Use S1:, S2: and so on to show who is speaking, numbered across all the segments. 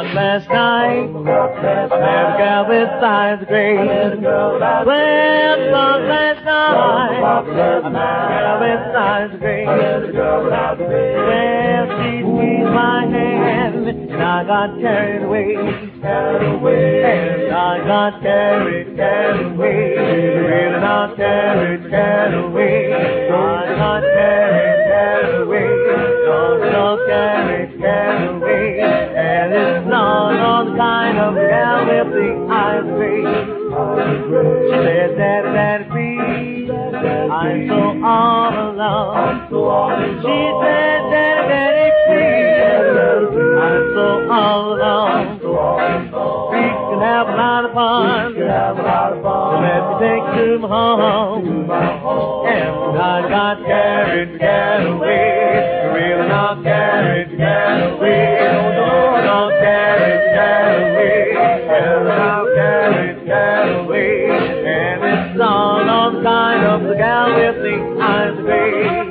S1: But last night, I met a girl with eyes gray. Well, but last night, I met a girl with eyes gray. Well, she squeezed my hand, and I got carried away. And I got carried away. Really not carried away. I got carried away. Not carried away. And it's not all the kind of gal with the eyes gray. She said, Daddy, Daddy, please, I'm so all alone. She said, Daddy, Daddy, please, I'm so all alone. We can have a lot of fun. So let me take you home. And I got carried away. Really not carried away. Not carried away. Not carried away. And it's all on the kind of the gal with the eyes gray.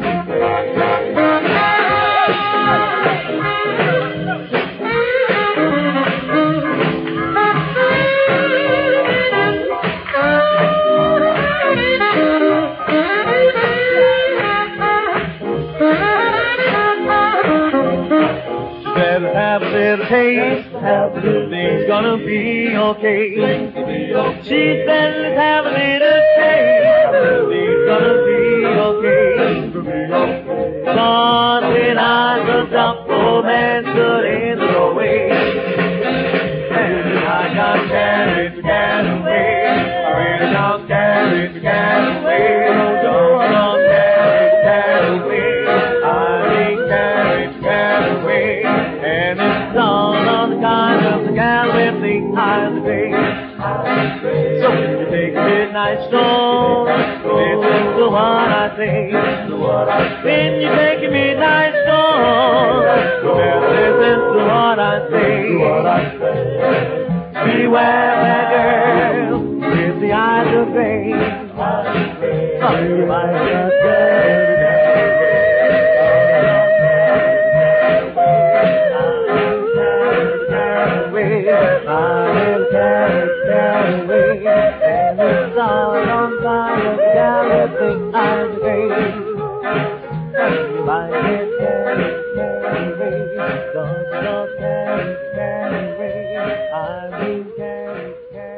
S1: Have a little taste, things gonna be okay. She said, let's have a little taste, things gonna be okay. But when I looked up, old man stood in the doorway, and I got carried away. I really got carried away. Don't carried away. I ain't carried away. And it's all on the kind of the gal with the eyes gray. So if you take a midnight stroll, listen to what I say. When you take a midnight stroll, listen to what I say. Beware that girl with the eyes of gray. Oh, you might just get I'm carried away, and it's all on fire, the gal with the eyes gray. You might get carried away, don't carried away, I've been carried away.